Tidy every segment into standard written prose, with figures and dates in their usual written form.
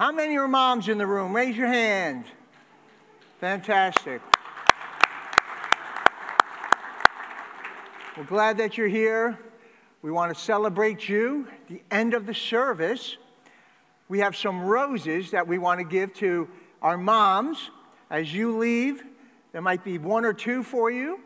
How many are moms in the room? Raise your hand. Fantastic. We're glad that you're here. We want to celebrate you. At the end of the service, we have some roses that we want to give to our moms. As you leave, there might be one or two for you.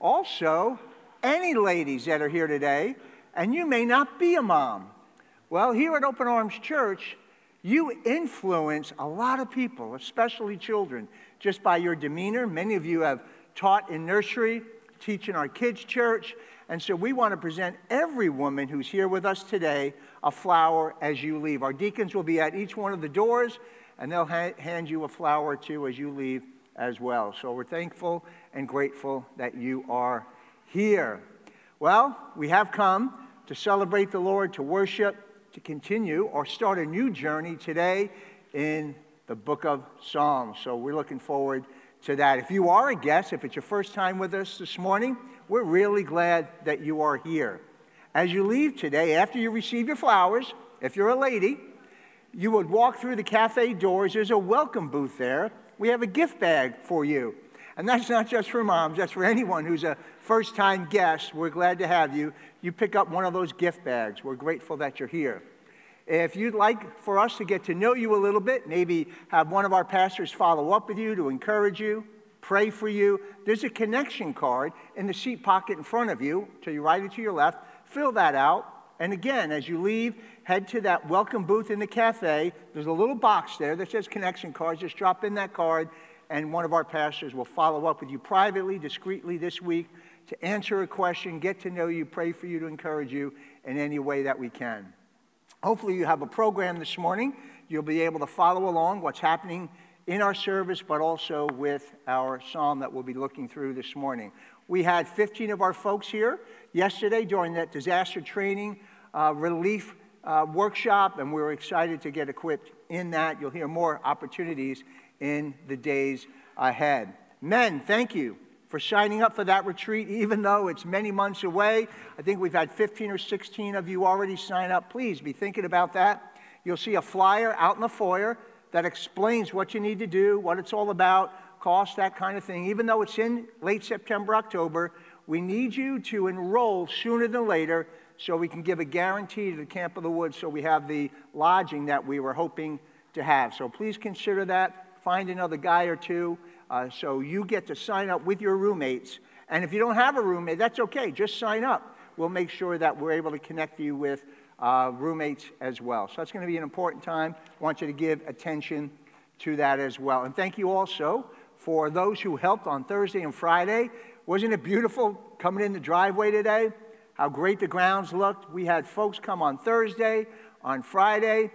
Also, any ladies that are here today, and you may not be a mom. Well, here at Open Arms Church, you influence a lot of people, especially children, just by your demeanor. Many of you have taught in nursery, teach in our kids' church, and so we want to present every woman who's here with us today a flower as you leave. Our deacons will be at each one of the doors, and they'll hand you a flower or two as you leave as well. So we're thankful and grateful that you are here. Well, we have come to celebrate the Lord, to worship, to continue or start a new journey today in the book of Psalms. So we're looking forward to that. If you are a guest, if it's your first time with us this morning, we're really glad that you are here. As you leave today, after you receive your flowers, if you're a lady, you would walk through the cafe doors. There's a welcome booth there. We have a gift bag for you. And that's not just for moms, that's for anyone who's a first-time guest. We're glad to have you. You pick up one of those gift bags. We're grateful that you're here. If you'd like for us to get to know you a little bit, maybe have one of our pastors follow up with you to encourage you, pray for you, there's a connection card in the seat pocket in front of you, to your right or to your left. Fill that out. And again, as you leave, head to that welcome booth in the cafe. There's a little box there that says connection cards. Just drop in that card, and one of our pastors will follow up with you privately, discreetly this week to answer a question, get to know you, pray for you, to encourage you in any way that we can. Hopefully you have a program this morning. You'll be able to follow along what's happening in our service, but also with our psalm that we'll be looking through this morning. We had 15 of our folks here yesterday during that disaster training relief workshop, and we were excited to get equipped in that. You'll hear more opportunities in the days ahead. Men, thank you for signing up for that retreat, even though it's many months away. I think we've had 15 or 16 of you already sign up. Please be thinking about that. You'll see a flyer out in the foyer that explains what you need to do, what it's all about, cost, that kind of thing. Even though it's in late September, October, we need you to enroll sooner than later so we can give a guarantee to the Camp of the Woods so we have the lodging that we were hoping to have. So please consider that. Find another guy or two so you get to sign up with your roommates. And if you don't have a roommate, that's okay. Just sign up. We'll make sure that we're able to connect you with roommates as well. So that's going to be an important time. I want you to give attention to that as well. And thank you also for those who helped on Thursday and Friday. Wasn't it beautiful coming in the driveway today? How great the grounds looked. We had folks come on Thursday, on Friday.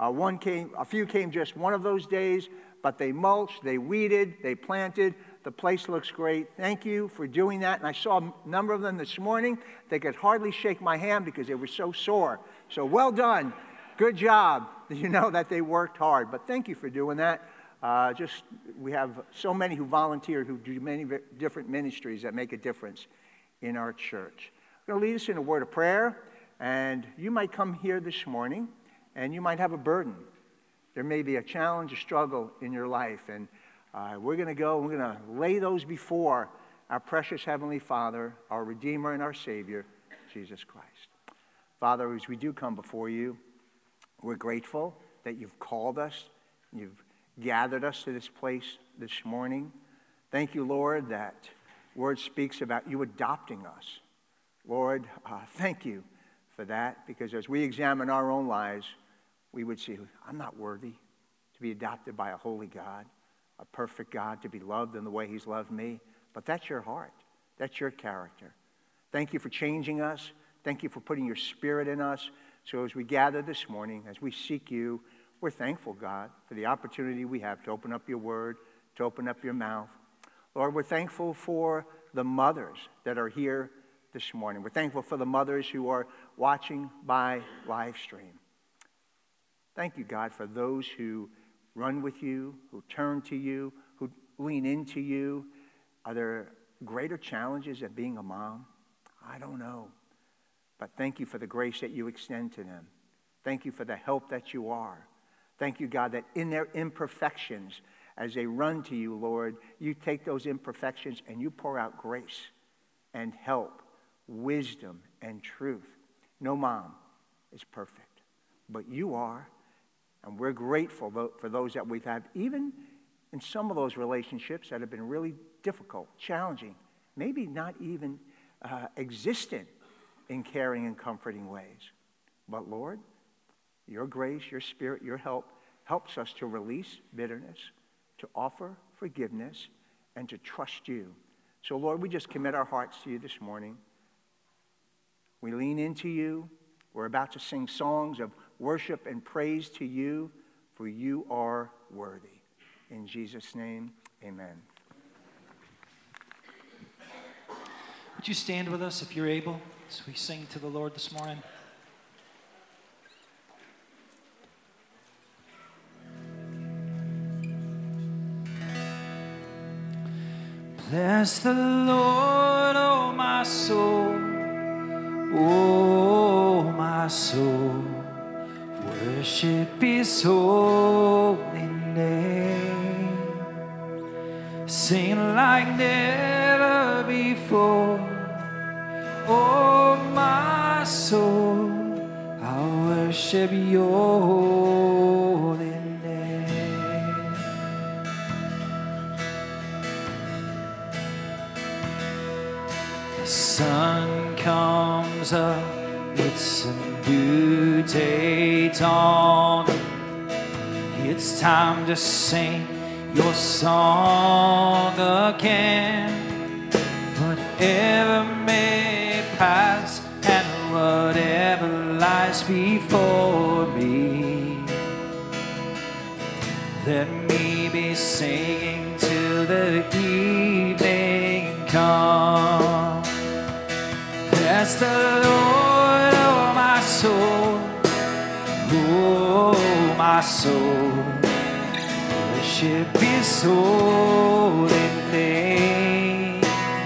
A few came just one of those days, but they mulched, they weeded, they planted. The place looks great. Thank you for doing that. And I saw a number of them this morning. They could hardly shake my hand because they were so sore. So well done. Good job. You know that they worked hard. But thank you for doing that. We have so many who volunteer, who do many different ministries that make a difference in our church. I'm going to lead us in a word of prayer. And you might come here this morning, and you might have a burden. There may be a challenge, a struggle in your life, and we're going to lay those before our precious Heavenly Father, our Redeemer and our Savior, Jesus Christ. Father, as we do come before you, we're grateful that you've called us, you've gathered us to this place this morning. Thank you, Lord, that word speaks about you adopting us. Lord, thank you for that, because as we examine our own lives, we would see, I'm not worthy to be adopted by a holy God, a perfect God, to be loved in the way he's loved me. But that's your heart. That's your character. Thank you for changing us. Thank you for putting your Spirit in us. So as we gather this morning, as we seek you, we're thankful, God, for the opportunity we have to open up your word, to open up your mouth. Lord, we're thankful for the mothers that are here this morning. We're thankful for the mothers who are watching by live stream. Thank you, God, for those who run with you, who turn to you, who lean into you. Are there greater challenges at being a mom? I don't know. But thank you for the grace that you extend to them. Thank you for the help that you are. Thank you, God, that in their imperfections, as they run to you, Lord, you take those imperfections and you pour out grace and help, wisdom and truth. No mom is perfect, but you are, and we're grateful for those that we've had, even in some of those relationships that have been really difficult, challenging, maybe not even existent in caring and comforting ways. But Lord, your grace, your spirit, your help helps us to release bitterness, to offer forgiveness, and to trust you. So Lord, we just commit our hearts to you this morning. We lean into you. We're about to sing songs of worship and praise to you, for you are worthy. In Jesus' name, amen. Would you stand with us if you're able as we sing to the Lord this morning? Bless the Lord, oh my soul, oh my soul. Worship his holy name. Sing like never before. Oh my soul, I worship your holy name. The sun comes up, it's a new day dawning. It's time to sing your song again. Whatever may pass and whatever lies before me, let me be singing till the evening comes. Bless the Lord, oh my soul, oh my soul. Worship his holy name.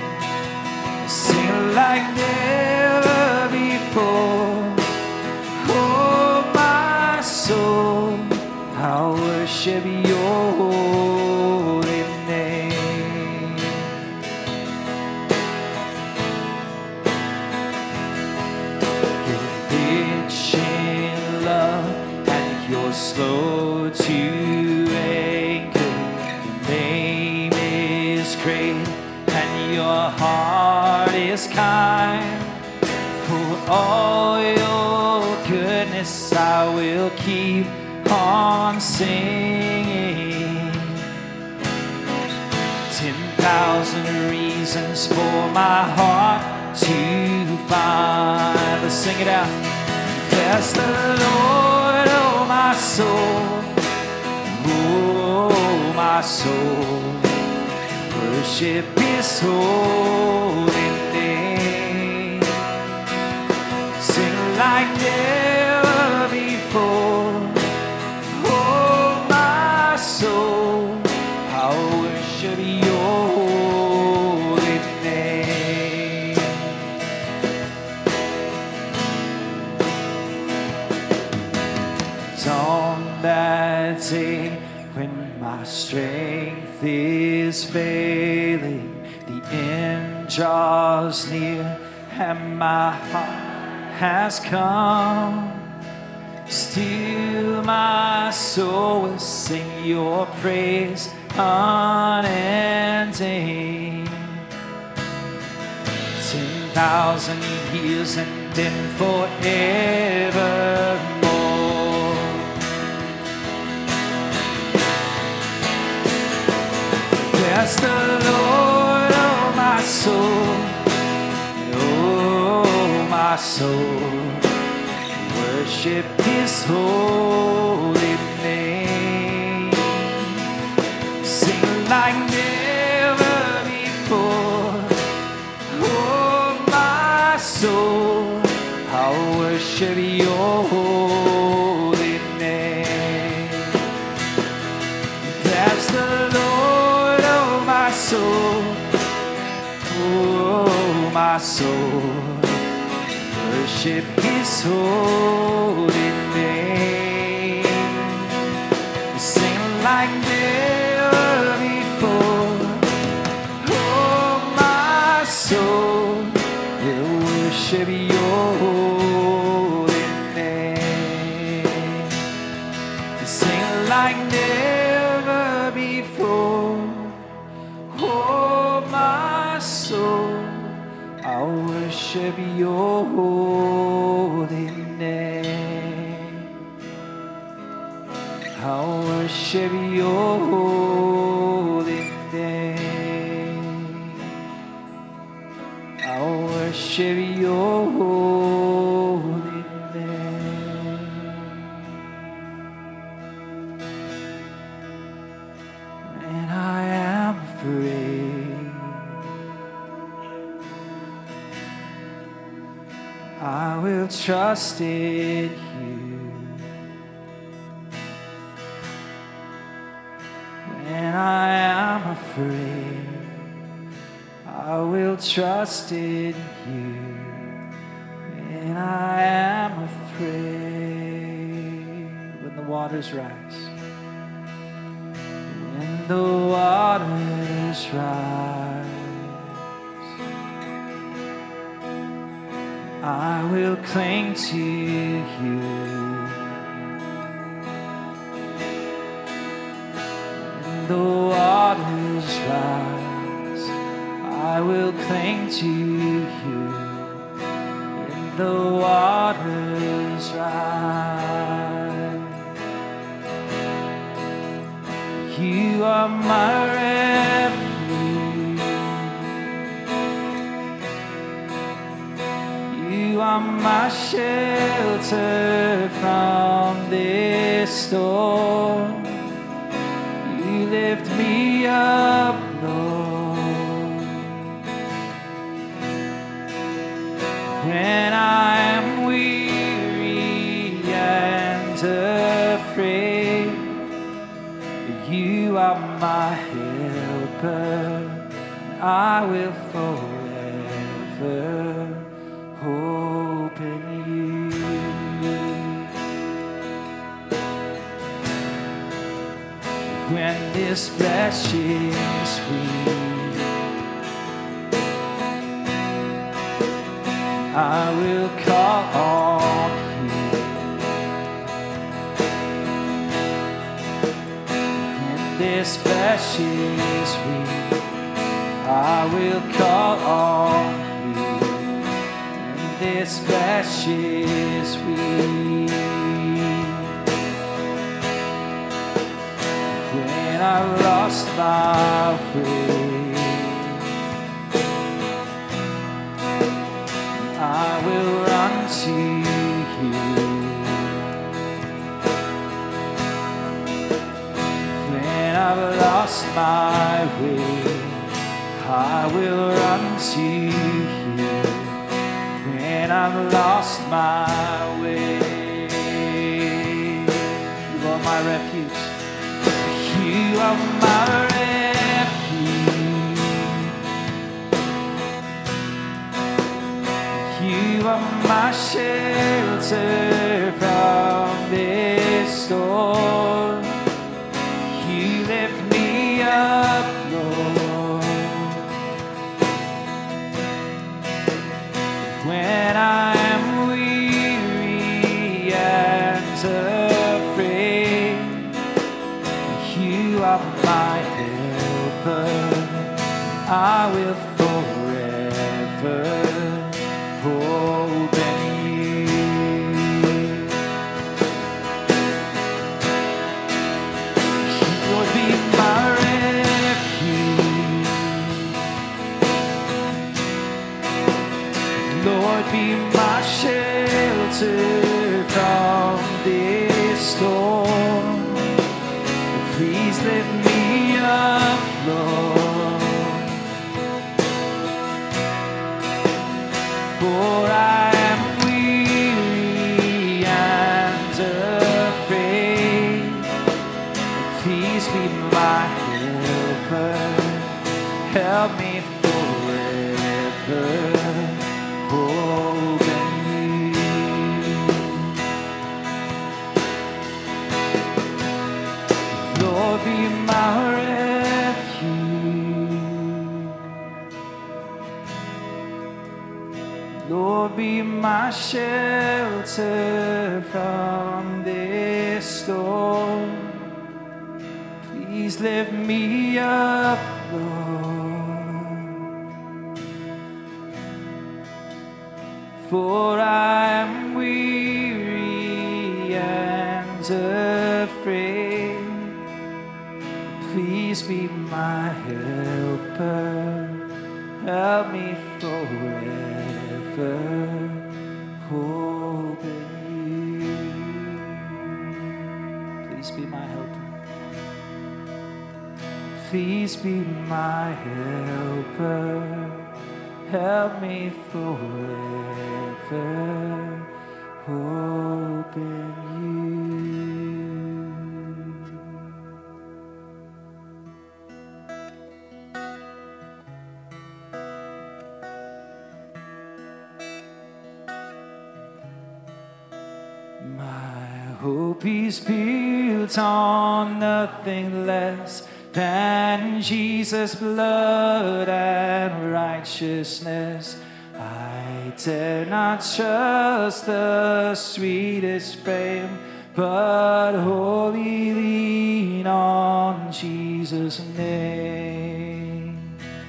Sing like never before. Oh my soul, I worship your holy name. You're rich in love and you're slow to your heart is kind. For all your goodness I will keep on singing. 10,000 reasons for my heart to find. Let's sing it out. Bless the Lord, oh my soul, oh my soul. Worship his holy name. Sing like never before. Oh my soul, I worship your holy name. It's on that day when my strength is failing, the end draws near, and my heart has come. Still my soul will sing your praise unending. 10,000 years and then forevermore. Bless the Lord, oh my soul, oh my soul. Worship his holy name. Sing like never before. Oh my soul, I'll worship your holy name. That's the Lord, oh my soul, oh my soul. Worship his holy name. sing like never before. Oh, my soul will worship your holy name. Sing like never before. Oh, my soul, I'll worship your holy name. I'll worship your holy name. I'll worship your holy name. When I am afraid, I will trust in you. When I am afraid, I will trust in you. When I am afraid, when the waters rise, when the waters rise, I will cling to you. When the waters rise, I will cling to you. When the waters rise, you are my refuge. You are my shelter from this storm. You lift me up, Lord. When I am weary and afraid, you are my helper. I will forever hope in you. When this flesh is weak, I will call on you. When this flesh is weak, I will call on you. This flesh is weak. When I lost my way, I will run to you. When I've lost my way, I will run to you. When I've lost my way, you are my refuge. You are my refuge. You are my shelter from this storm. You lift me up, Lord. When I am weary and afraid, you are my helper. I will forever hope in you. Lord, be my refuge. Lord, be my shelter from this storm. Please lift me up, Lord. For I am weary and afraid. Please be my helper. Help me forever. Hope in you. my shelter from this storm. Please lift me up, Lord, for I am weary and afraid. Please be my helper, help me forever, hope in you. Please be my helper. Please be my helper, help me forever, hope in you. My hope is built on nothing less than Jesus' blood and righteousness. I dare not trust the sweetest frame, but wholly lean on Jesus' name.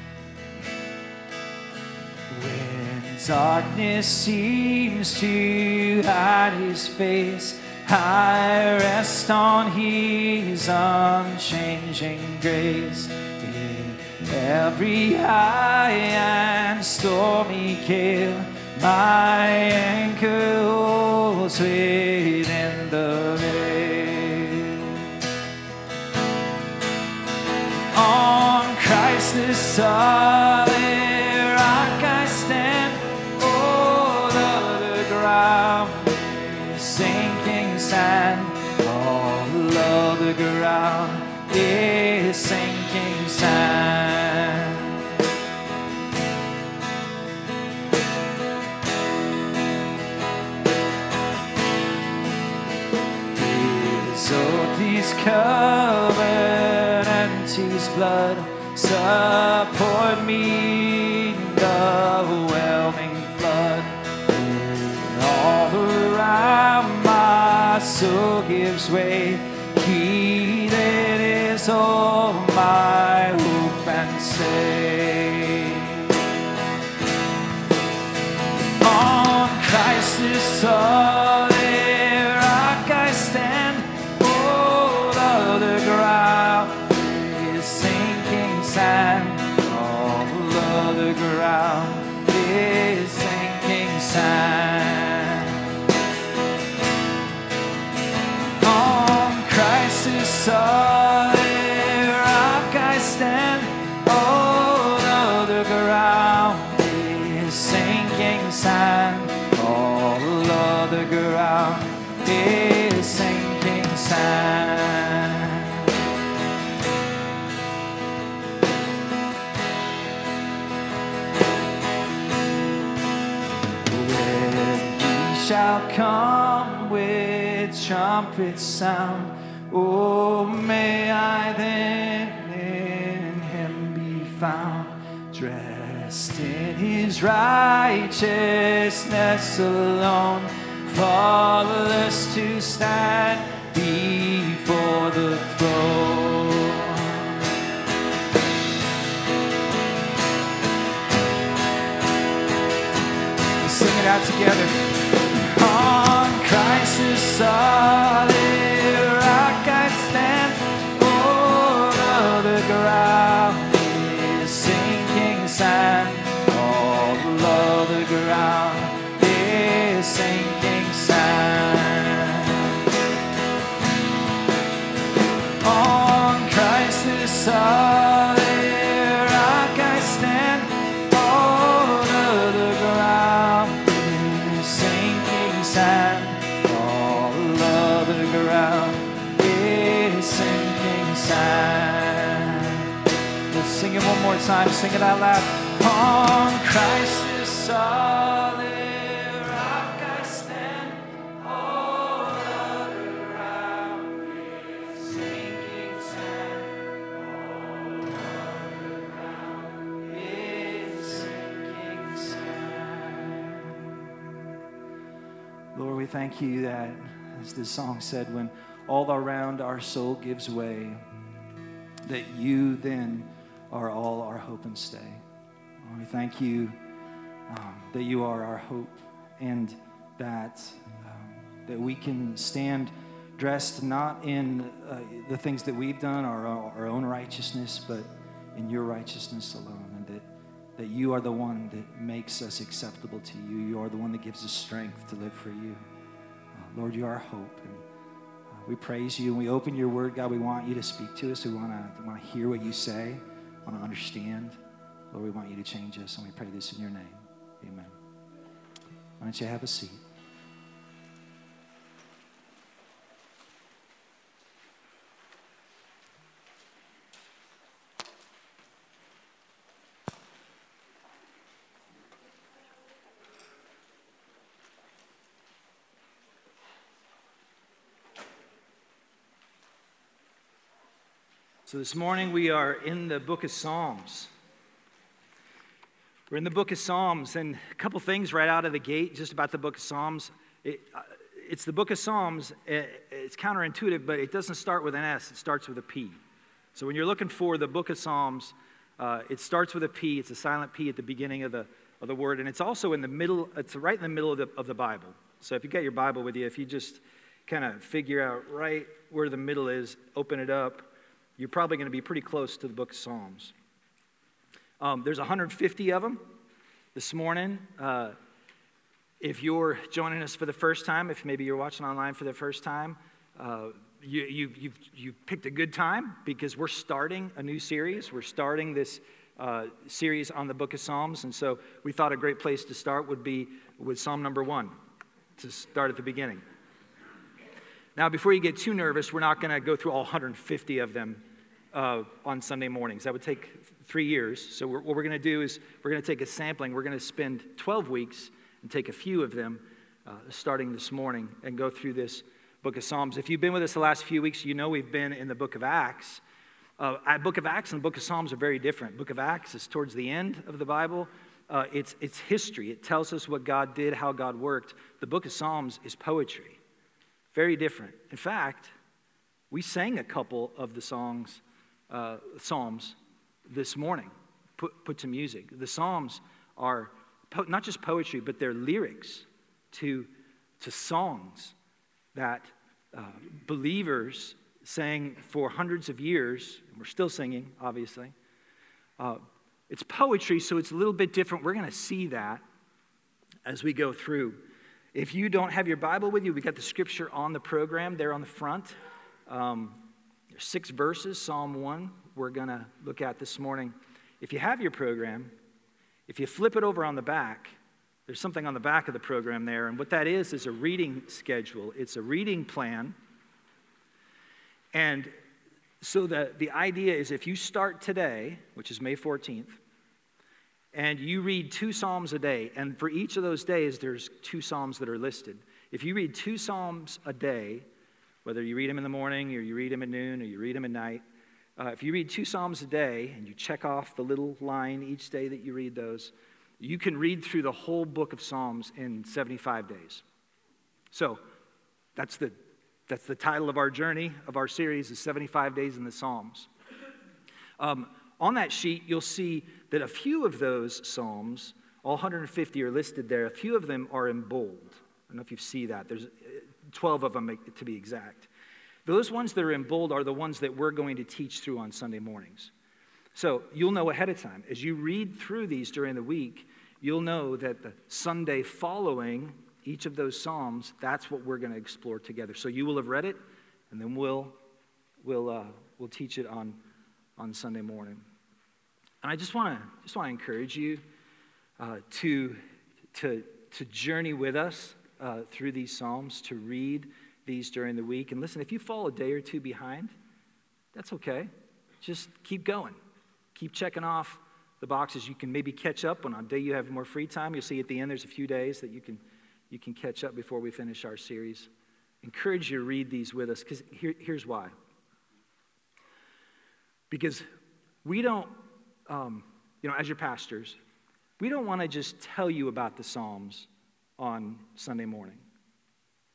When darkness seems to hide his face, I rest on his unchanging grace. In every high and stormy gale, my anchor holds within the veil. On Christ the solid rock I stand, all other ground is sinking sand. All other ground is sinking sand. His oath is covenant, his blood support me in the whelming flood. And all around my soul gives way, he that is all my hope and stay. On Christ the solid rock I stand, all other ground is sinking sand. All other ground is sinking sand. On Christ the solid rock I stand, all other ground is sinking sand. All other ground is sinking sand. When he shall come with trumpet sound, oh, may I then in him be found, dressed in his righteousness alone, faultless to stand before the throne. Let's sing it out together. On Christ the solid rock I stand, all other ground is sinking sand. All other ground is sinking sand. On Christ the solid rock I stand, all other ground is sinking sand. All other ground is sinking sand. Let's sing it one more time. Sing it out loud. On Christ the solid rock I stand, all other ground is sinking sand. All other ground is sinking sand. we thank you that, as the song said, when all around our soul gives way, that you then are all our hope and stay. Lord, we thank you that you are our hope, and that we can stand dressed not in the things that we've done, our own righteousness, but in your righteousness alone, and that you are the one that makes us acceptable to you. You are the one that gives us strength to live for you. Lord, you are our hope, and we praise you, and we open your word. God, we want you to speak to us. We want to hear what you say, want to understand. Lord, we want you to change us, and we pray this in your name. Amen. Why don't you have a seat? So this morning we are in the book of Psalms. We're in the book of Psalms, and a couple things right out of the gate just about the book of Psalms. It's the book of Psalms. It's counterintuitive, but it doesn't start with an S. It starts with a P. So when you're looking for the book of Psalms, it starts with a P. It's a silent P at the beginning of the word, and it's also in the middle. It's right in the middle of the Bible. So if you got your Bible with you, if you just kind of figure out right where the middle is, open it up, you're probably going to be pretty close to the book of Psalms. There's 150 of them this morning. If you're joining us for the first time, if maybe you're watching online for the first time, you've picked a good time, because we're starting a new series. We're starting this series on the book of Psalms, and so we thought a great place to start would be with Psalm number 1, to start at the beginning. Now, before you get too nervous, we're not going to go through all 150 of them on Sunday mornings. That would take 3 years. So what we're going to do is we're going to take a sampling. We're going to spend 12 weeks and take a few of them starting this morning and go through this book of Psalms. If you've been with us the last few weeks, you know we've been in the book of Acts. Book of Acts and the book of Psalms are very different. Book of Acts is towards the end of the Bible. It's history. It tells us what God did, how God worked. The book of Psalms is poetry. Very different. In fact, we sang a couple of the Psalms this morning, put to music. The Psalms are not just poetry, but they're lyrics to songs that believers sang for hundreds of years. We're still singing, obviously. It's poetry, so it's a little bit different. We're going to see that as we go through. If you don't have your Bible with you, we got the scripture on the program there on the front. There's 6 verses, Psalm 1, we're going to look at this morning. If you have your program, if you flip it over on the back, there's something on the back of the program there, and what that is a reading schedule. It's a reading plan. And so the idea is, if you start today, which is May 14th, and you read 2 Psalms a day, and for each of those days, there's 2 Psalms that are listed. If you read 2 Psalms a day, whether you read them in the morning, or you read them at noon, or you read them at night, if you read 2 Psalms a day, and you check off the little line each day that you read those, you can read through the whole book of Psalms in 75 days. So that's the title of our journey, of our series, is 75 Days in the Psalms. On that sheet, you'll see that a few of those Psalms, all 150 are listed there. A few of them are in bold. I don't know if you see that. There's 12 of them, to be exact. Those ones that are in bold are the ones that we're going to teach through on Sunday mornings. So you'll know ahead of time. As you read through these during the week, you'll know that the Sunday following each of those Psalms, that's what we're going to explore together. So you will have read it, and then we'll teach it on Sunday morning. And I just want to encourage you to journey with us through these Psalms, to read these during the week. And listen, if you fall a day or two behind, that's okay. Just keep going. Keep checking off the boxes. You can maybe catch up when on a day you have more free time. You'll see at the end there's a few days that you can catch up before we finish our series. Encourage you to read these with us, because here's why. Because we don't, as your pastors, we don't want to just tell you about the Psalms on Sunday morning.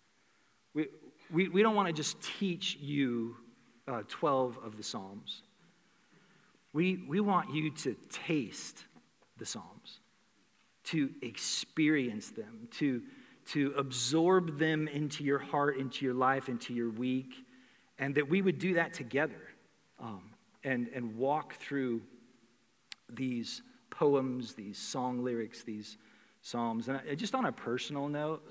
we don't want to just teach you 12 of the Psalms. We want you to taste the Psalms, to experience them, to absorb them into your heart, into your life, into your week, and that we would do that together and walk through these poems, these song lyrics, these psalms. And just on a personal note,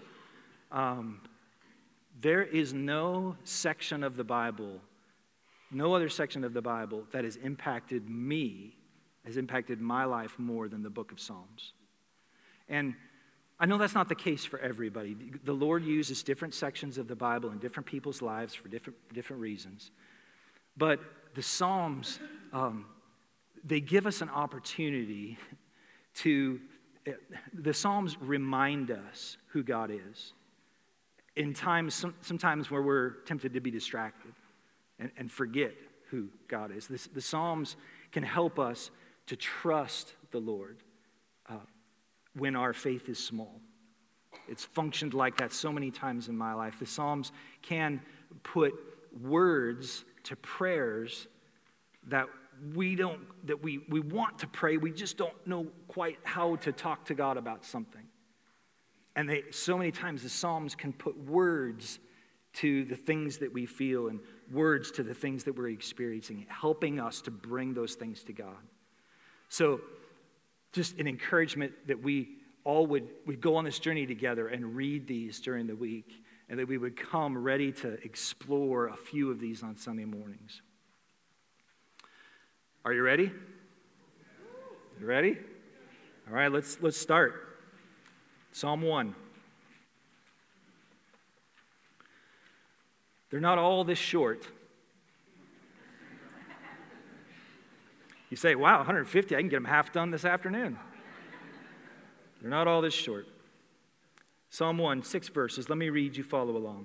there is no section of the Bible, no other section of the Bible that has impacted me, has impacted my life more than the book of Psalms. And I know that's not the case for everybody. The Lord uses different sections of the Bible in different people's lives for different reasons. But the Psalms, they give us an opportunity the Psalms remind us who God is in times, sometimes where we're tempted to be distracted and forget who God is. The Psalms can help us to trust the Lord when our faith is small. It's functioned like that so many times in my life. The Psalms can put words to prayers that we want to pray, we just don't know quite how to talk to God about something. And so many times the Psalms can put words to the things that we feel and words to the things that we're experiencing, helping us to bring those things to God. So just an encouragement that we all would go on this journey together and read these during the week, and that we would come ready to explore a few of these on Sunday mornings. Are you ready? You ready? All right, let's start. Psalm 1. They're not all this short. You say, wow, 150, I can get them half done this afternoon. They're not all this short. Psalm 1, 6 verses. Let me read, you follow along.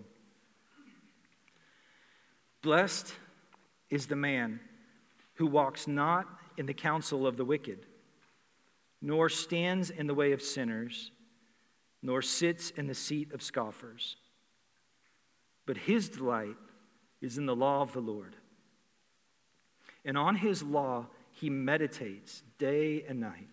Blessed is the man who walks not in the counsel of the wicked, nor stands in the way of sinners, nor sits in the seat of scoffers. But his delight is in the law of the Lord. And on his law he meditates day and night.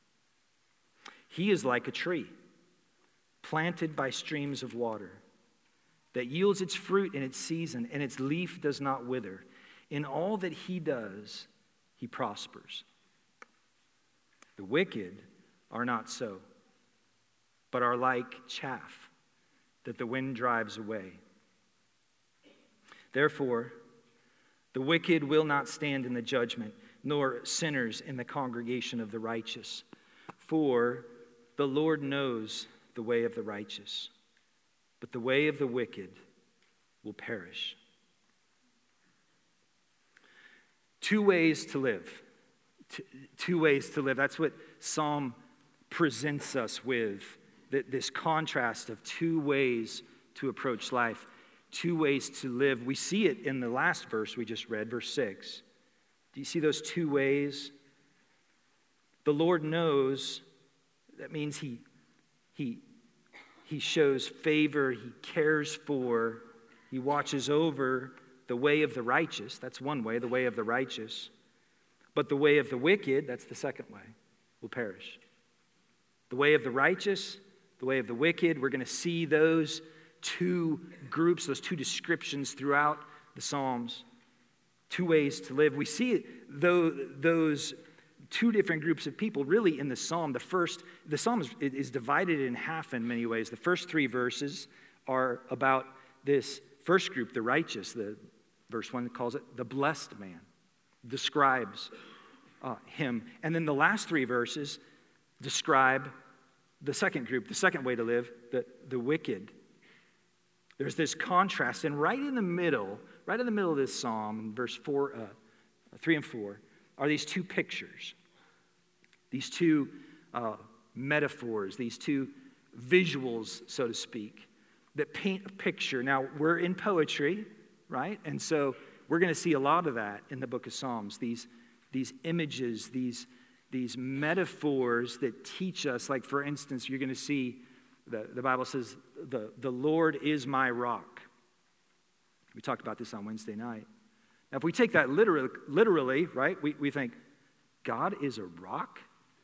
He is like a tree planted by streams of water that yields its fruit in its season, and its leaf does not wither. In all that he does, he prospers. The wicked are not so, but are like chaff that the wind drives away. Therefore, the wicked will not stand in the judgment, nor sinners in the congregation of the righteous. For the Lord knows the way of the righteous, but the way of the wicked will perish. 2 ways to live. 2 ways to live. That's what Psalm presents us with, this contrast of 2 ways to approach life, 2 ways to live. We see it in the last verse we just read, verse 6. Do you see those 2 ways? The Lord knows, that means he shows favor, he cares for, he watches over the way of the righteous. That's one way, the way of the righteous. But the way of the wicked, that's the second way, will perish. The way of the righteous, the way of the wicked, we're going to see those 2 groups, those 2 descriptions throughout the Psalms. 2 ways to live. We see those 2 different groups of people really in the Psalm. The Psalm is divided in half in many ways. The first 3 verses are about this first group, the righteous. The verse 1 calls it the blessed man, describes him. And then the last 3 verses describe the second group, the second way to live, the wicked. There's this contrast, and right in the middle of this psalm, verse 3 and 4, are these 2 pictures, these 2 metaphors, these 2 visuals, so to speak, that paint a picture. Now, we're in poetry, right? And so we're going to see a lot of that in the book of Psalms, these images, these metaphors that teach us. Like, for instance, you're going to see the Bible says, the Lord is my rock. We talked about this on Wednesday night. Now, if we take that literally, right, we think, God is a rock?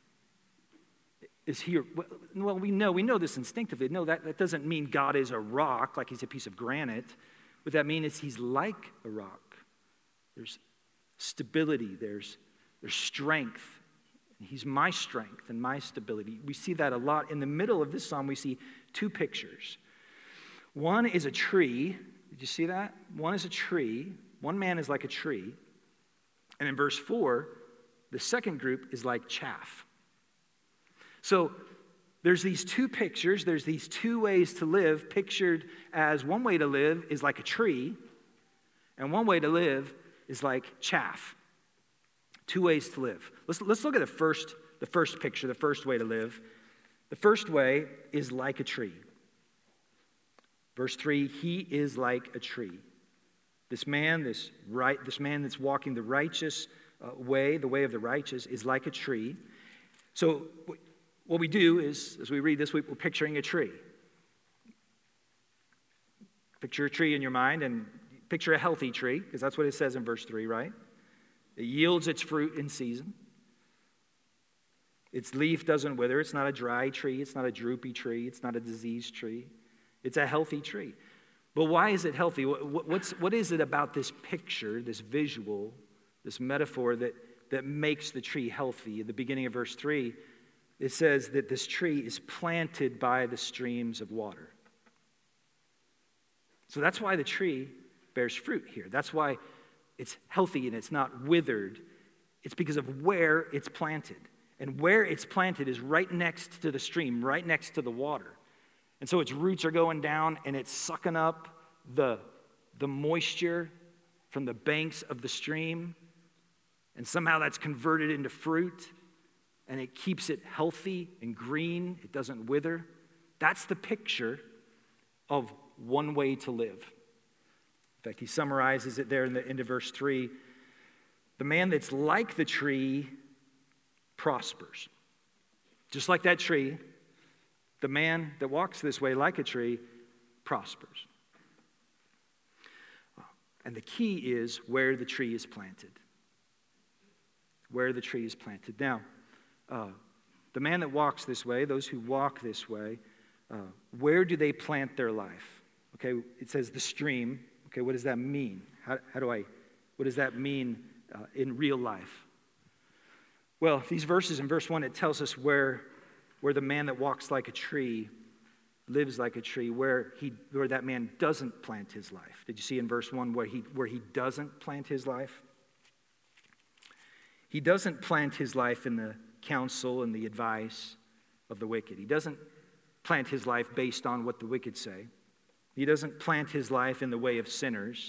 Is he, well, we know this instinctively. No, that doesn't mean God is a rock, like he's a piece of granite. What that means is he's like a rock. There's stability, there's strength. He's my strength and my stability. We see that a lot. In the middle of this psalm, we see two pictures. One is a tree. Did you see that? One is a tree. One man is like a tree. And in verse 4, the second group is like chaff. So there's these two pictures. There's these two ways to live, pictured as one way to live is like a tree, and one way to live is like chaff. Two ways to live. Let's look at the first picture, the first way to live. The first way is like a tree. Verse 3, he is like a tree. This man that's walking the righteous way, the way of the righteous, is like a tree. So what we do is, as we read this, we're picturing a tree. Picture a tree in your mind and picture a healthy tree, because that's what it says in verse 3, right? It yields its fruit in season. Its leaf doesn't wither. It's not a dry tree. It's not a droopy tree. It's not a diseased tree. It's a healthy tree. But why is it healthy? What is it about this picture, this visual, this metaphor that makes the tree healthy? At the beginning of verse 3, it says that this tree is planted by the streams of water. So that's why the tree bears fruit here. That's why it's healthy and it's not withered. It's because of where it's planted. And where it's planted is right next to the stream, right next to the water. And so its roots are going down and it's sucking up the moisture from the banks of the stream. And somehow that's converted into fruit. And it keeps it healthy and green. It doesn't wither. That's the picture of one way to live. In fact, he summarizes it there in the end of verse 3. The man that's like the tree prospers. Just like that tree, the man that walks this way like a tree prospers. And the key is where the tree is planted. Where the tree is planted. Now, the man that walks this way, those who walk this way, where do they plant their life? Okay, it says the stream. Okay, what does that mean? What does that mean in real life? Well, these verses in verse 1, it tells us where the man that walks like a tree lives like a tree, where that man doesn't plant his life. Did you see in verse 1 where he doesn't plant his life? He doesn't plant his life in the counsel and the advice of the wicked. He doesn't plant his life based on what the wicked say. He doesn't plant his life in the way of sinners.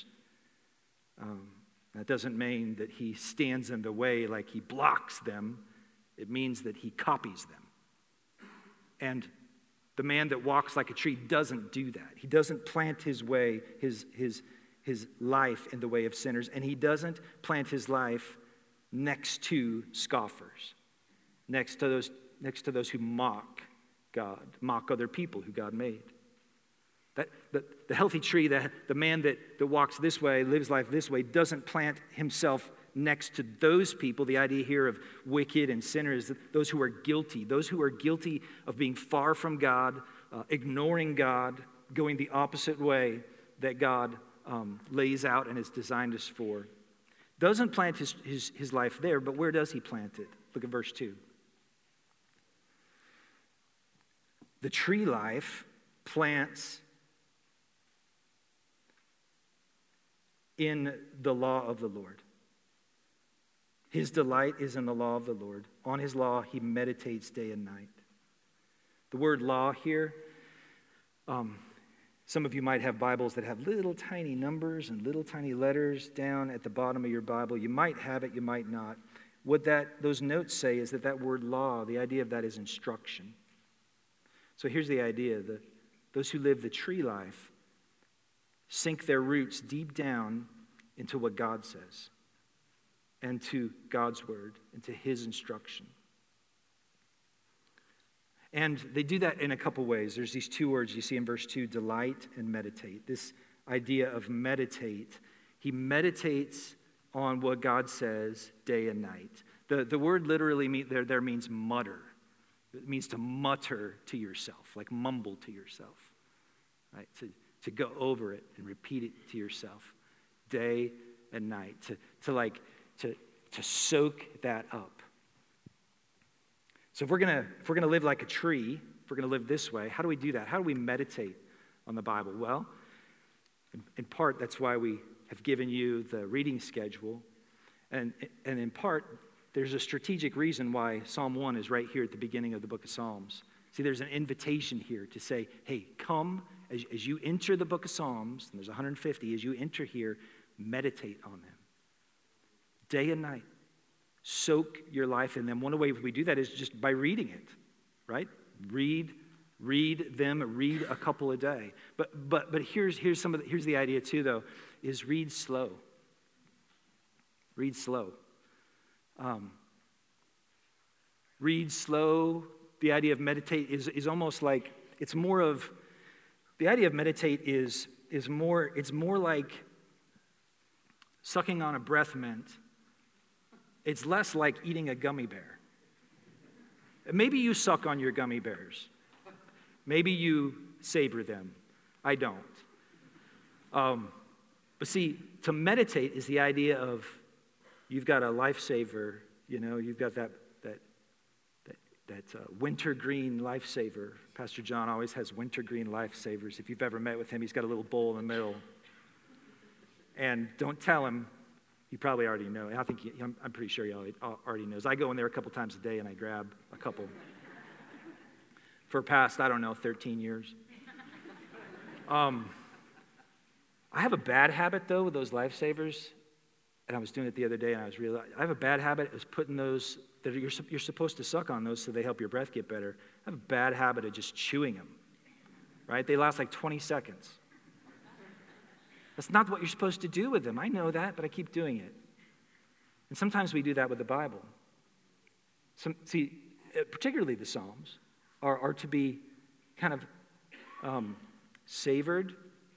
That doesn't mean that he stands in the way like he blocks them. It means that he copies them. And the man that walks like a tree doesn't do that. He doesn't plant his way, his life in the way of sinners, and he doesn't plant his life next to scoffers, next to those who mock God, mock other people who God made. The healthy tree, the man that walks this way, lives life this way, doesn't plant himself next to those people. The idea here of wicked and sinners, those who are guilty of being far from God, ignoring God, going the opposite way that God lays out and has designed us for. Doesn't plant his life there, but where does he plant it? Look at verse 2. The tree life plants in the law of the Lord. His delight is in the law of the Lord. On his law he meditates day and night. The word law here, some of you might have Bibles that have little tiny numbers and little tiny letters down at the bottom of your Bible. You might have it, you might not. What those notes say is that word law, the idea of that is instruction. So here's the idea. Those who live the tree life sink their roots deep down into what God says and to God's word and to his instruction. And they do that in a couple ways. There's these two words you see in verse 2, delight and meditate. This idea of meditate. He meditates on what God says day and night. The word literally there means mutter. It means to mutter to yourself, like mumble to yourself, right? To go over it and repeat it to yourself day and night, to soak that up. So if we're gonna live like a tree, if we're gonna live this way, how do we do that? How do we meditate on the Bible? Well, in part, that's why we have given you the reading schedule, and in part, there's a strategic reason why Psalm 1 is right here at the beginning of the book of Psalms. See, there's an invitation here to say, hey, come, as you enter the book of Psalms, and there's 150, as you enter here, meditate on them. Day and night. Soak your life in them. One way we do that is just by reading it, right? Read them, read a couple a day. But here's the idea too, though, is read slow. Read slow. Read slow. The idea of meditate is almost like, it's more of, the idea of meditate is more like sucking on a breath mint. It's less like eating a gummy bear. Maybe you suck on your gummy bears. Maybe you savor them. I don't. But see, to meditate is the idea of, you've got a lifesaver, you've got that wintergreen lifesaver. Pastor John always has wintergreen lifesavers. If you've ever met with him, he's got a little bowl in the middle. And don't tell him, you probably already know. I'm pretty sure he already knows. I go in there a couple times a day and I grab a couple. For past, 13 years. I have a bad habit, though, with those lifesavers. And I was doing it the other day, and I have a bad habit of putting those, that you're supposed to suck on those so they help your breath get better. I have a bad habit of just chewing them, right? They last like 20 seconds. That's not what you're supposed to do with them. I know that, but I keep doing it. And sometimes we do that with the Bible. Particularly the Psalms are to be kind of savored,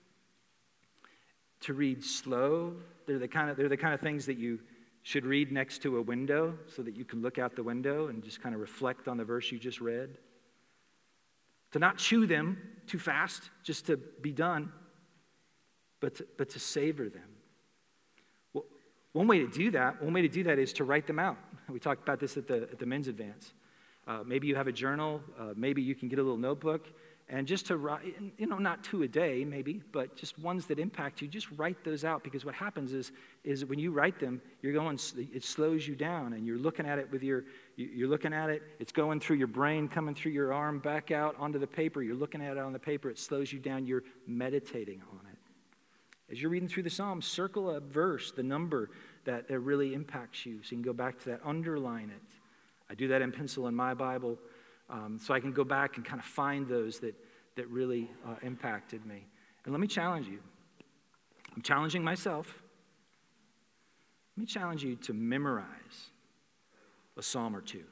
to read slow. They're the kind of things that you should read next to a window so that you can look out the window and just kind of reflect on the verse you just read. To not chew them too fast, just to be done, but to savor them. Well, one way to do that is to write them out. We talked about this at the men's advance. Maybe you have a journal. Maybe you can get a little notebook. And just to write, not 2 a day maybe, but just ones that impact you, just write those out, because what happens is when you write them, it slows you down, and you're looking at it it's going through your brain, coming through your arm, back out onto the paper, you're looking at it on the paper, it slows you down, you're meditating on it. As you're reading through the Psalms, circle a verse, the number that really impacts you, so you can go back to that, underline it. I do that in pencil in my Bible. So I can go back and kind of find those that really impacted me. And let me challenge you. I'm challenging myself. Let me challenge you to memorize a psalm or two.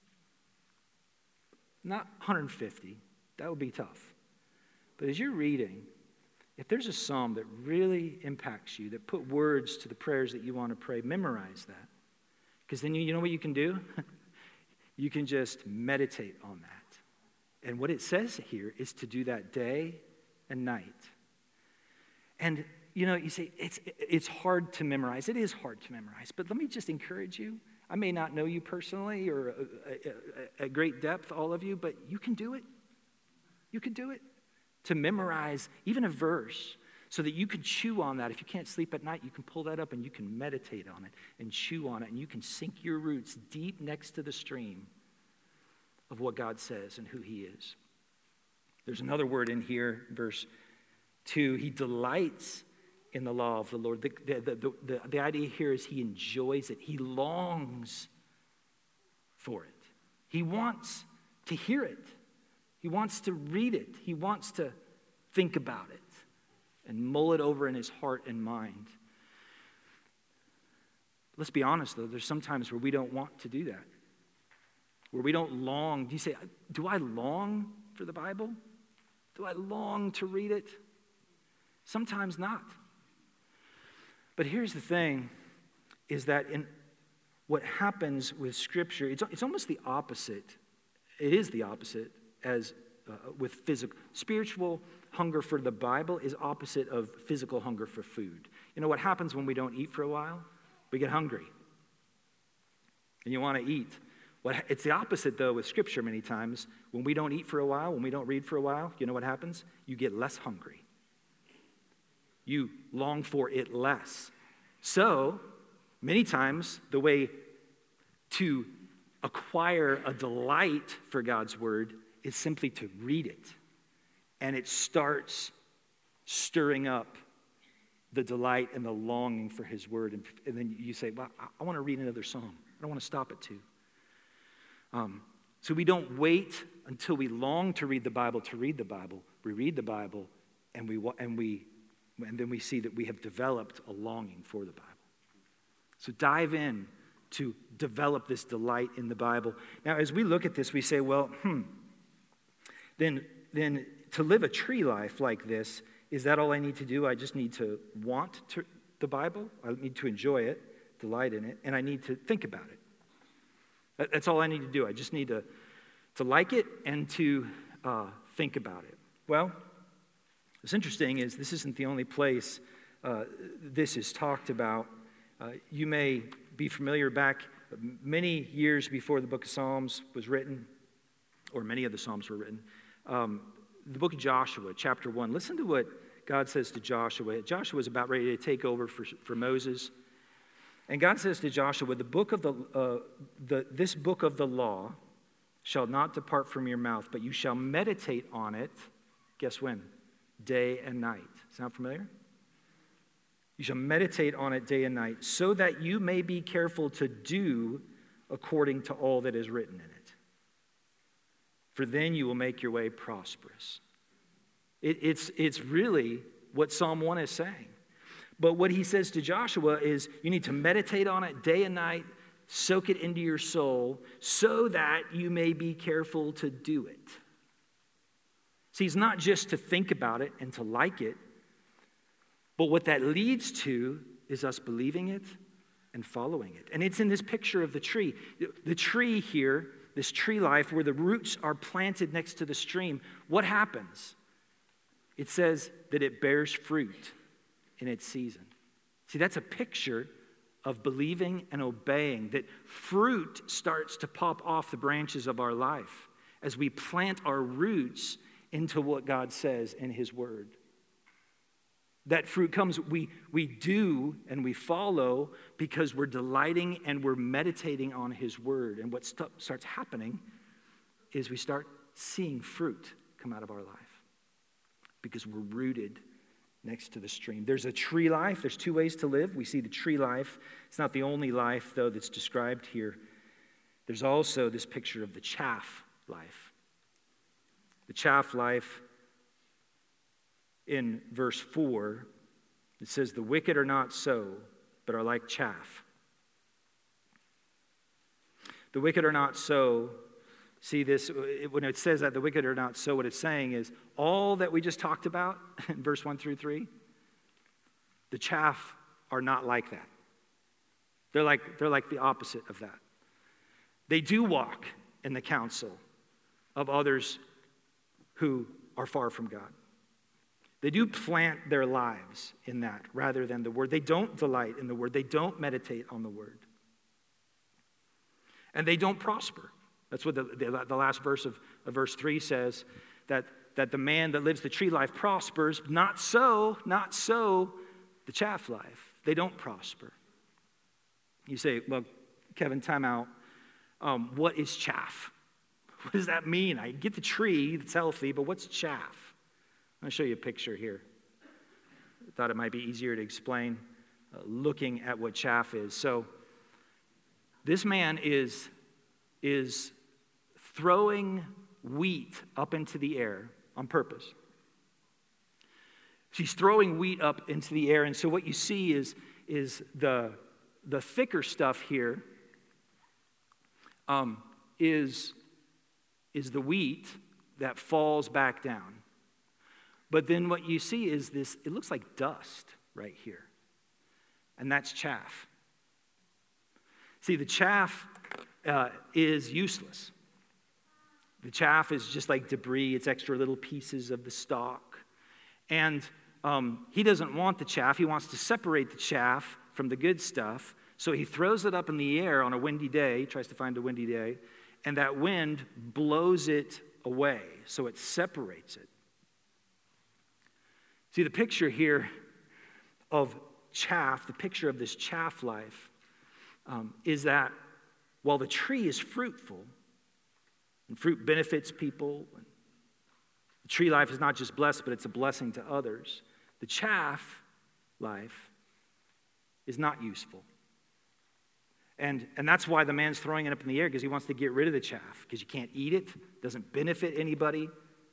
Not 150. That would be tough. But as you're reading, if there's a psalm that really impacts you, that put words to the prayers that you want to pray, memorize that. Because then you know what you can do? You can just meditate on that. And what it says here is to do that day and night. And, you say, it's hard to memorize. It is hard to memorize. But let me just encourage you. I may not know you personally or at great depth, all of you, but you can do it. You can do it. To memorize even a verse so that you can chew on that. If you can't sleep at night, you can pull that up and you can meditate on it and chew on it, and you can sink your roots deep next to the stream of what God says and who he is. There's another word in here, verse 2. He delights in the law of the Lord. The idea here is he enjoys it. He longs for it. He wants to hear it. He wants to read it. He wants to think about it and mull it over in his heart and mind. Let's be honest, though. There's some times where we don't want to do that, where we don't long. Do you say, do I long for the Bible? Do I long to read it? Sometimes not. But here's the thing, is that in what happens with Scripture, it's almost the opposite. It is the opposite as with physical. Spiritual hunger for the Bible is opposite of physical hunger for food. You know what happens when we don't eat for a while? We get hungry. And you want to eat. It's the opposite, though, with Scripture many times. When we don't eat for a while, when we don't read for a while, you know what happens? You get less hungry. You long for it less. So, many times, the way to acquire a delight for God's Word is simply to read it. And it starts stirring up the delight and the longing for His Word. And then you say, well, I want to read another psalm. I don't want to stop at 2. So we don't wait until we long to read the Bible to read the Bible. We read the Bible, and then we see that we have developed a longing for the Bible. So dive in to develop this delight in the Bible. Now, as we look at this, we say, well, then to live a tree life like this, is that all I need to do? I just need to want the Bible. I need to enjoy it, delight in it, and I need to think about it. That's all I need to do. I just need to like it and to think about it. Well, what's interesting is this isn't the only place this is talked about. You may be familiar back many years before the book of Psalms was written, or many of the Psalms were written. The book of Joshua, chapter 1. Listen to what God says to Joshua. Joshua is about ready to take over for Moses. And God says to Joshua, this book of the law shall not depart from your mouth, but you shall meditate on it, guess when? Day and night. Sound familiar? You shall meditate on it day and night, so that you may be careful to do according to all that is written in it. For then you will make your way prosperous. It's really what Psalm 1 is saying. But what he says to Joshua is you need to meditate on it day and night, soak it into your soul, so that you may be careful to do it. See, it's not just to think about it and to like it, but what that leads to is us believing it and following it. And it's in this picture of the tree. The tree here, this tree life where the roots are planted next to the stream, what happens? It says that it bears fruit in its season. See, that's a picture of believing and obeying, that fruit starts to pop off the branches of our life as we plant our roots into what God says in His Word. That fruit comes, we do and we follow because we're delighting and we're meditating on His Word. And what starts happening is we start seeing fruit come out of our life because we're rooted next to the stream. There's a tree life. There's 2 ways to live. We see the tree life. It's not the only life, though, that's described here. There's also this picture of the chaff life. The chaff life, in verse 4, it says, the wicked are not so, but are like chaff. The wicked are not so. See this, when it says that the wicked are not so, what it's saying is all that we just talked about in verse 1 through 3, the chaff are not like that. They're like the opposite of that. They do walk in the counsel of others who are far from God. They do plant their lives in that rather than the Word. They don't delight in the Word. They don't meditate on the Word. And they don't prosper. That's what the last verse of verse 3 says, that the man that lives the tree life prospers. Not so the chaff life. They don't prosper. You say, well, Kevin, time out. What is chaff? What does that mean? I get the tree that's healthy, but what's chaff? I'm going to show you a picture here. I thought it might be easier to explain looking at what chaff is. So this man is throwing wheat up into the air on purpose. She's throwing wheat up into the air, and so what you see is the thicker stuff here is the wheat that falls back down. But then what you see is this, it looks like dust right here. And that's chaff. See, the chaff is useless. The chaff is just like debris. It's extra little pieces of the stalk. And he doesn't want the chaff. He wants to separate the chaff from the good stuff. So he throws it up in the air on a windy day. He tries to find a windy day. And that wind blows it away. So it separates it. See, the picture here of chaff, the picture of this chaff life, is that while the tree is fruitful, and fruit benefits people, and the tree life is not just blessed, but it's a blessing to others, the chaff life is not useful. And that's why the man's throwing it up in the air, because he wants to get rid of the chaff, because you can't eat it, doesn't benefit anybody.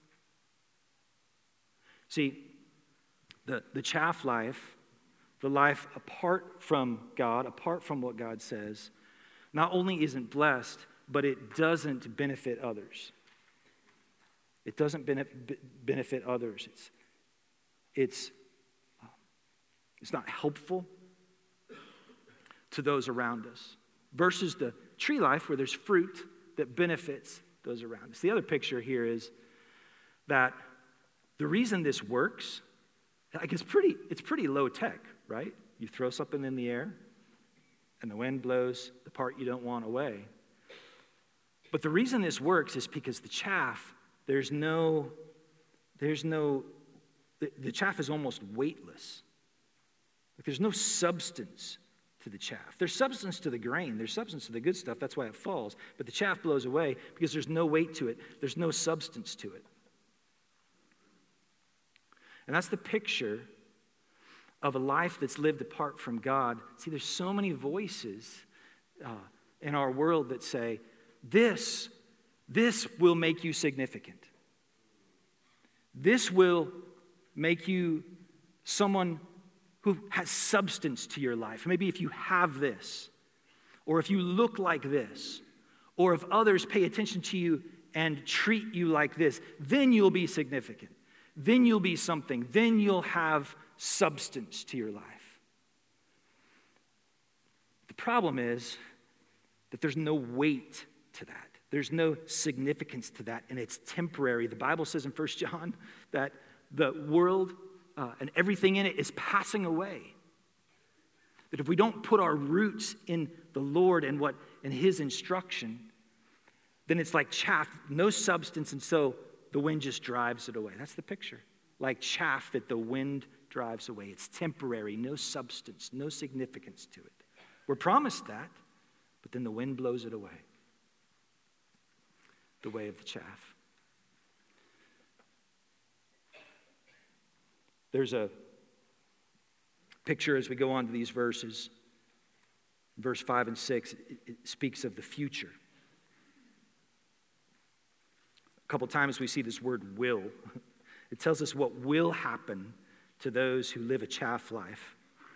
See, the chaff life, the life apart from God, apart from what God says, not only isn't blessed, but it doesn't benefit others. It doesn't benefit others. It's not helpful to those around us. Versus the tree life where there's fruit that benefits those around us. The other picture here is that the reason this works, like it's pretty low tech, right? You throw something in the air and the wind blows the part you don't want away. But the reason this works is because the chaff, the chaff is almost weightless. Like there's no substance to the chaff. There's substance to the grain. There's substance to the good stuff. That's why it falls. But the chaff blows away because there's no weight to it. There's no substance to it. And that's the picture of a life that's lived apart from God. See, there's so many voices in our world that say, this will make you significant. This will make you someone who has substance to your life. Maybe if you have this, or if you look like this, or if others pay attention to you and treat you like this, then you'll be significant. Then you'll be something. Then you'll have substance to your life. The problem is that there's no weight to that. There's no significance to that, and it's temporary. The Bible says in 1 John that the world and everything in it is passing away. That if we don't put our roots in the Lord and His instruction, then it's like chaff, no substance, and so the wind just drives it away. That's the picture. Like chaff that the wind drives away. It's temporary, no substance, no significance to it. We're promised that, but then the wind blows it away. The way of the chaff. There's a picture as we go on to these verses. Verse 5 and 6, it speaks of the future. A couple times we see this word will. It tells us what will happen to those who live a chaff life.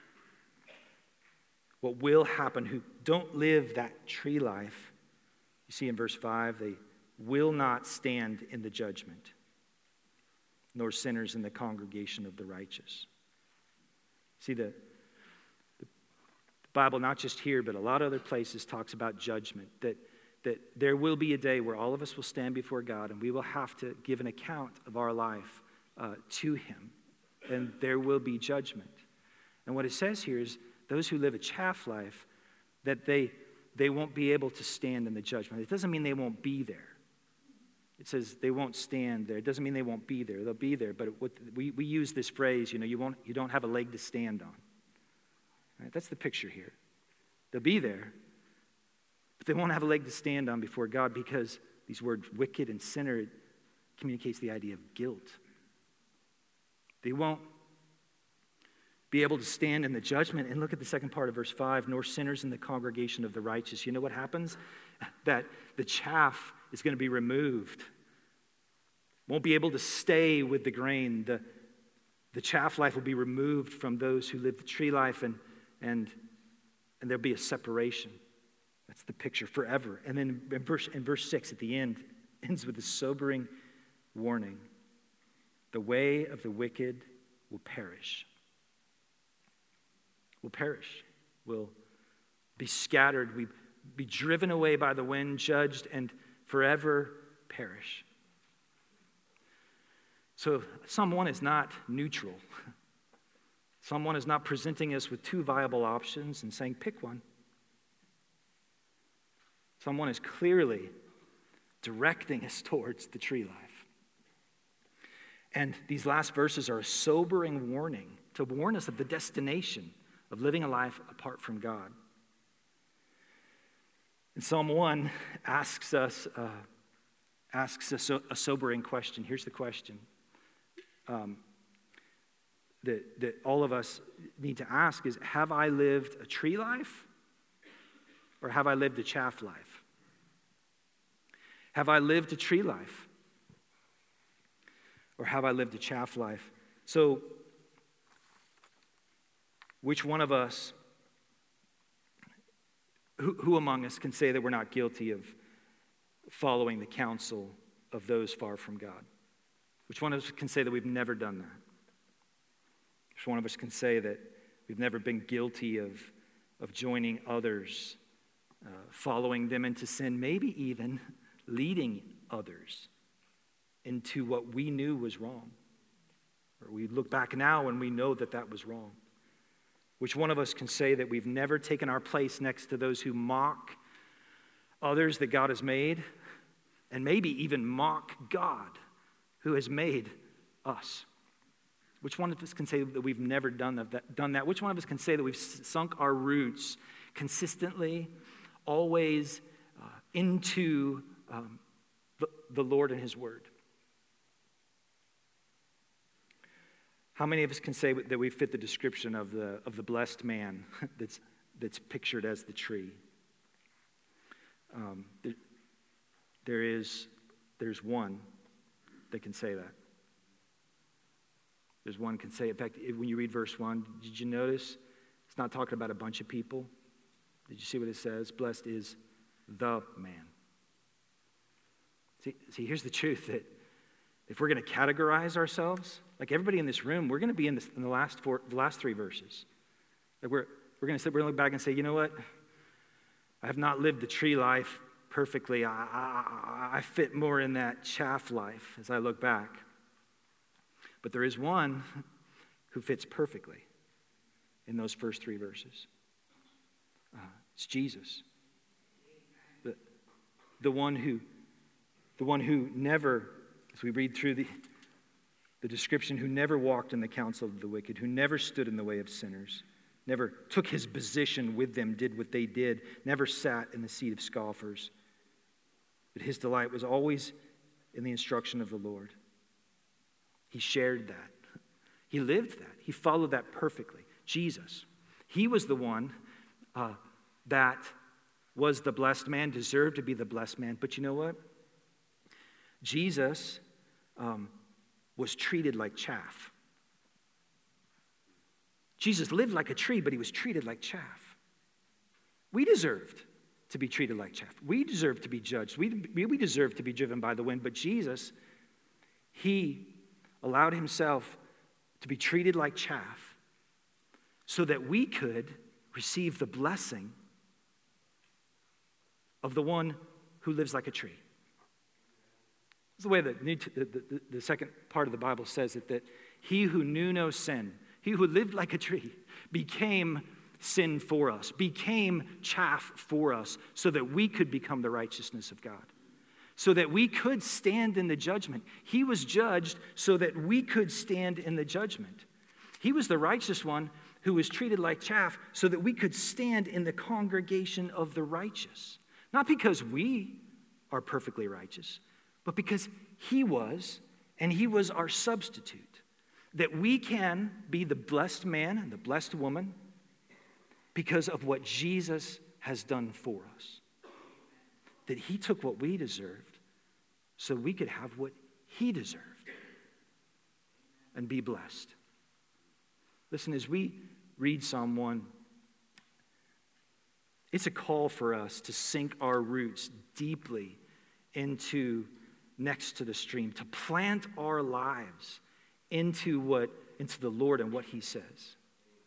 What will happen who don't live that tree life. You see in verse 5, they will not stand in the judgment, nor sinners in the congregation of the righteous. See, the Bible, not just here, but a lot of other places, talks about judgment, that there will be a day where all of us will stand before God and we will have to give an account of our life to Him, and there will be judgment. And what it says here is those who live a chaff life, that they won't be able to stand in the judgment. It doesn't mean they won't be there. It says they won't stand there. It doesn't mean they won't be there. They'll be there. But we use this phrase, you don't have a leg to stand on. Right? That's the picture here. They'll be there, but they won't have a leg to stand on before God because these words, wicked and sinner, communicates the idea of guilt. They won't be able to stand in the judgment. And look at the second part of verse 5, nor sinners in the congregation of the righteous. You know what happens? That the chaff is going to be removed. Won't be able to stay with the grain. The chaff life will be removed from those who live the tree life, and there'll be a separation. That's the picture forever. And then in verse 6 at the end, ends with a sobering warning. the way of the wicked will perish. Will perish. Will be scattered. We be driven away by the wind, judged, and forever perish. So Psalm 1 is not neutral. Psalm 1 is not presenting us with two viable options and saying, pick one. Psalm 1 is clearly directing us towards the tree life. And these last verses are a sobering warning to warn us of the destination of living a life apart from God. And Psalm 1 asks us a sobering question. Here's the question that all of us need to ask is, have I lived a tree life or have I lived a chaff life? Have I lived a tree life or have I lived a chaff life? So, which one of us, who among us can say that we're not guilty of following the counsel of those far from God? Which one of us can say that we've never done that? Which one of us can say that we've never been guilty of joining others, following them into sin, maybe even leading others into what we knew was wrong? Or we look back now and we know that that was wrong. Which one of us can say that we've never taken our place next to those who mock others that God has made, and maybe even mock God who has made us? Which one of us can say that we've never done that? Which one of us can say that we've sunk our roots consistently, always into the Lord and His Word? How many of us can say that we fit the description of the blessed man that's pictured as the tree? There's one that can say that. There's one can say, in fact, when you read verse 1, did you notice it's not talking about a bunch of people? Did you see what it says? Blessed is the man. See, here's the truth, that if we're going to categorize ourselves, like everybody in this room, we're going to be in the last three verses. Like we're going to look back and say, you know what? I have not lived the tree life perfectly. I fit more in that chaff life as I look back. But there is one who fits perfectly in those first three verses. It's Jesus. The one who never, as we read through the description, who never walked in the counsel of the wicked, who never stood in the way of sinners, never took his position with them, did what they did, never sat in the seat of scoffers. But his delight was always in the instruction of the Lord. He shared that. He lived that. He followed that perfectly. Jesus. He was the one that was the blessed man, deserved to be the blessed man. But you know what? Jesus was treated like chaff. Jesus lived like a tree, but he was treated like chaff. We deserved to be treated like chaff. We deserve to be judged. We deserve to be driven by the wind. But Jesus, he allowed himself to be treated like chaff so that we could receive the blessing of the one who lives like a tree. It's the way that the second part of the Bible says it, that he who knew no sin, he who lived like a tree, became sin for us, became chaff for us, so that we could become the righteousness of God, so that we could stand in the judgment. He was judged so that we could stand in the judgment. He was the righteous one who was treated like chaff so that we could stand in the congregation of the righteous. Not because we are perfectly righteous, but because he was, and he was our substitute. That we can be the blessed man and the blessed woman because of what Jesus has done for us. That he took what we deserved so we could have what he deserved and be blessed. Listen, as we read Psalm 1, it's a call for us to sink our roots deeply into next to the stream, to plant our lives into the Lord and what he says.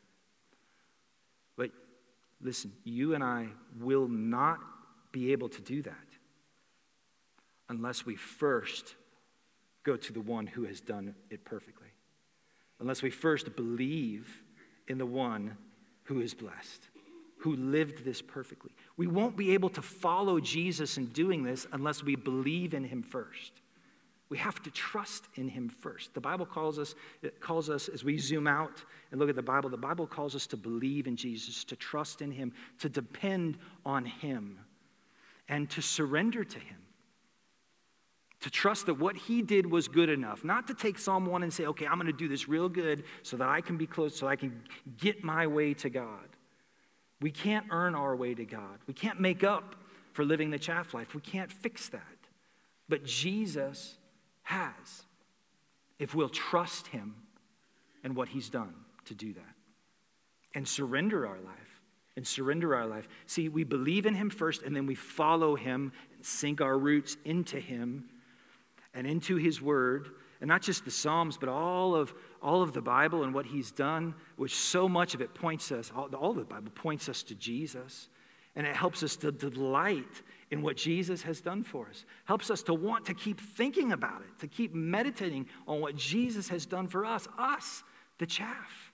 But listen, you and I will not be able to do that unless we first go to the one who has done it perfectly. Unless we first believe in the one who is blessed, who lived this perfectly. We won't be able to follow Jesus in doing this unless we believe in him first. We have to trust in him first. The Bible calls us, as we zoom out and look at the Bible calls us to believe in Jesus, to trust in him, to depend on him, and to surrender to him. To trust that what he did was good enough. Not to take Psalm 1 and say, okay, I'm going to do this real good so that I can be close, so I can get my way to God. We can't earn our way to God. We can't make up for living the chaff life. We can't fix that. But Jesus has, if we'll trust him and what he's done to do that. And surrender our life. See, we believe in him first, and then we follow him and sink our roots into him and into his word. And not just the Psalms, but all of the Bible and what he's done, which so much of it points us, all of the Bible points us to Jesus. And it helps us to delight in what Jesus has done for us. Helps us to want to keep thinking about it, to keep meditating on what Jesus has done for us, the chaff.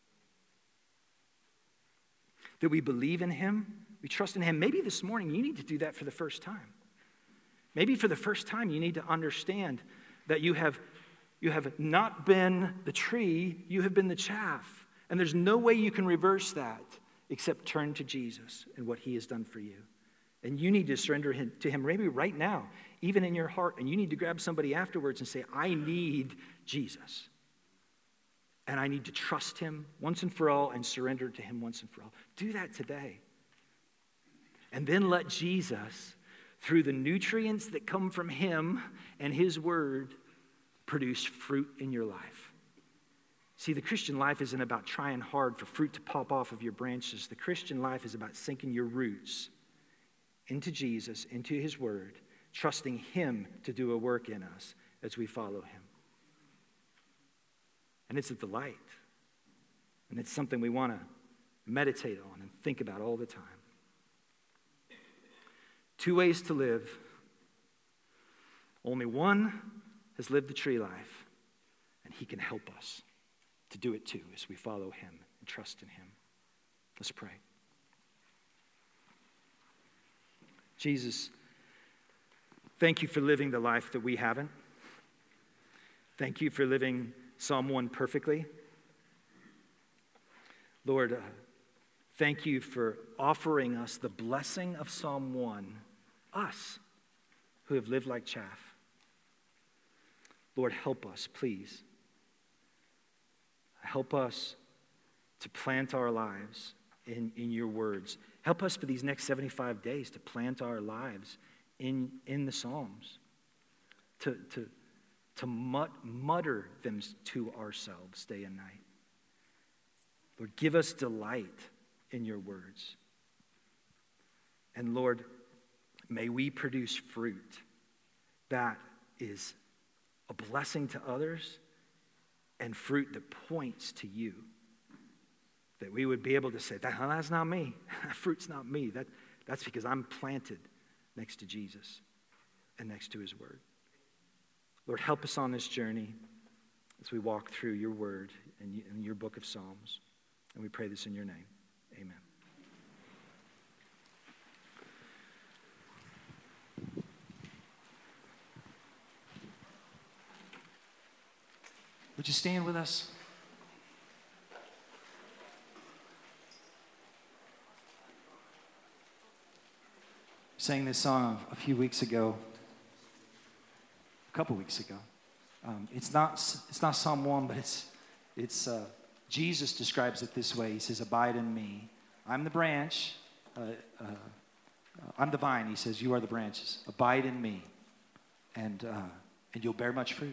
That we believe in him, we trust in him. Maybe this morning you need to do that for the first time. Maybe for the first time you need to understand that you have not been the tree, you have been the chaff. And there's no way you can reverse that except turn to Jesus and what he has done for you. And you need to surrender to him maybe right now, even in your heart. And you need to grab somebody afterwards and say, I need Jesus. And I need to trust him once and for all and surrender to him once and for all. Do that today. And then let Jesus, through the nutrients that come from him and his word, produce fruit in your life. See, the Christian life isn't about trying hard for fruit to pop off of your branches. The Christian life is about sinking your roots into Jesus, into his word, trusting him to do a work in us as we follow him. And it's a delight. And it's something we want to meditate on and think about all the time. 2 ways to live. Only one has lived the tree life, and he can help us to do it too as we follow him and trust in him. Let's pray. Jesus, thank you for living the life that we haven't. Thank you for living Psalm 1 perfectly. Lord, thank you for offering us the blessing of Psalm 1, us who have lived like chaff. Lord, help us, please. Help us to plant our lives in your words. Help us for these next 75 days to plant our lives in the Psalms, to mutter them to ourselves day and night. Lord, give us delight in your words. And Lord, may we produce fruit that is a blessing to others and fruit that points to you. That we would be able to say, that's not me. That fruit's not me. That's because I'm planted next to Jesus and next to his word. Lord, help us on this journey as we walk through your word and your book of Psalms. And we pray this in your name. Amen. Would you stand with us? We sang this song a few weeks ago, a couple weeks ago. It's not Psalm 1, but it's Jesus describes it this way. He says, abide in me. I'm the branch. I'm the vine. He says, you are the branches. Abide in me, and you'll bear much fruit.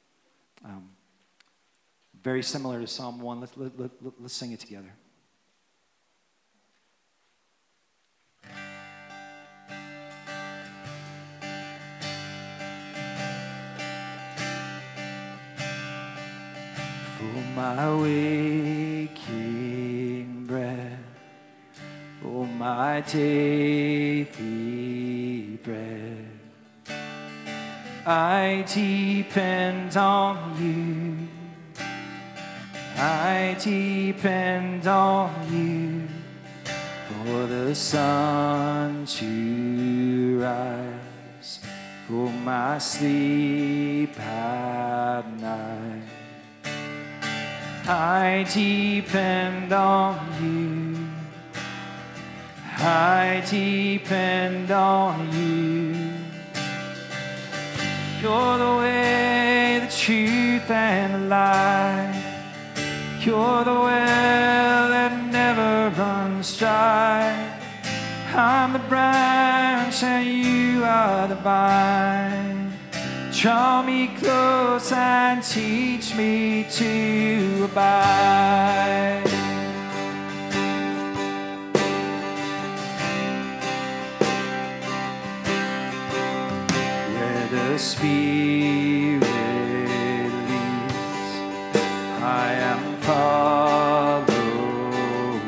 Very similar to Psalm 1. Let's sing it together. for my waking breath, for my daily bread. I depend on you. I depend on you for the sun to rise, for my sleep at night. I depend on you. I depend on you. You're the way, the truth, and the light. You're the well that never runs dry. I'm the branch and you are the vine. Draw me close and teach me to abide. Where the Spirit leads, I am following.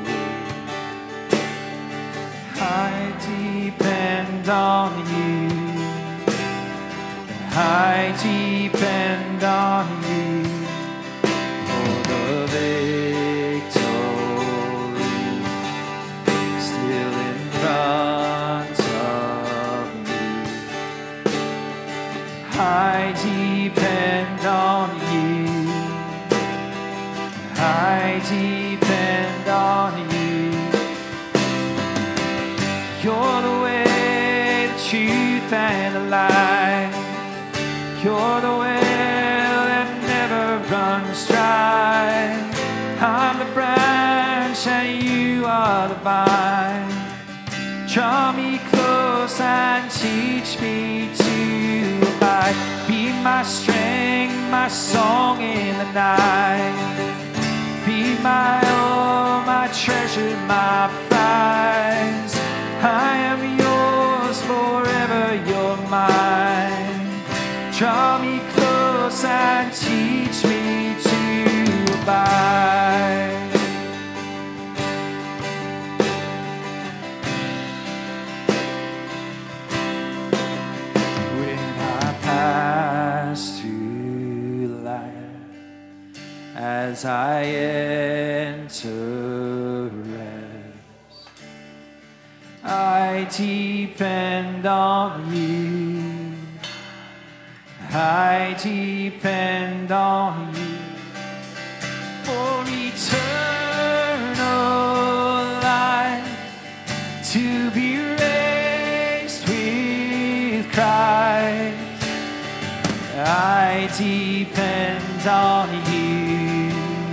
I depend on you. I depend on you for the victory still in front of me. I depend on you. I depend on you. You're the way, the truth, and the light. You're the well that never runs dry. I'm the branch and you are the vine. Draw me close and teach me to abide. Be my strength, my song in the night. Be my all, my treasure, my prize. I am yours forever, you're mine. Draw me close and teach me to abide. When I pass through life, as I enter rest, I depend on you. I depend on you for eternal life, to be raised with Christ. I depend on you.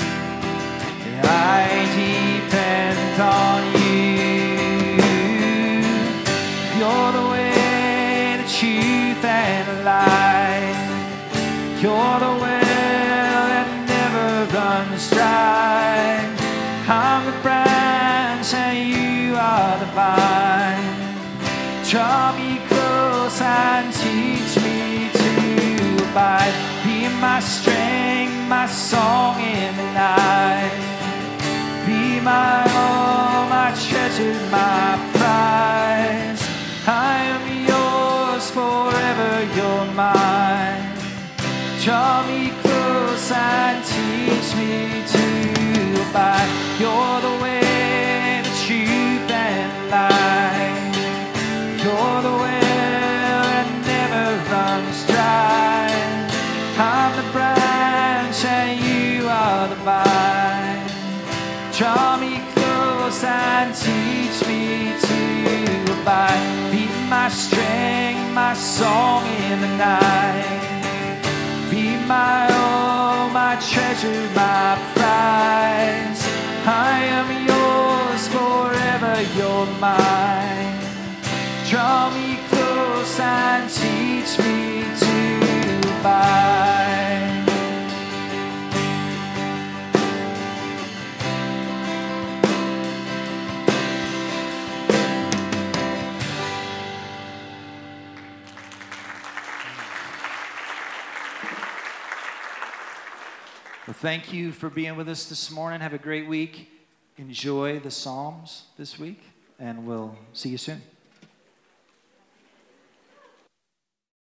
I depend on you. You're the way, the truth, and the light. You're the well that never runs dry. I'm the branch and you are the vine. Draw me close and teach me to abide. Be my strength, my song in the night. Be my all, my treasure, my prize. I am yours forever, you're mine. Draw me close and teach me to abide. You're the way, the truth, and the light. You're the well that never runs dry. I'm the branch and you are the vine. Draw me close and teach me to abide. Be my strength, my song in the night. Be my all, my treasure, my prize. I am yours forever, you're mine. Draw me close and teach me to abide. Well, thank you for being with us this morning. Have a great week. Enjoy the Psalms this week, and we'll see you soon.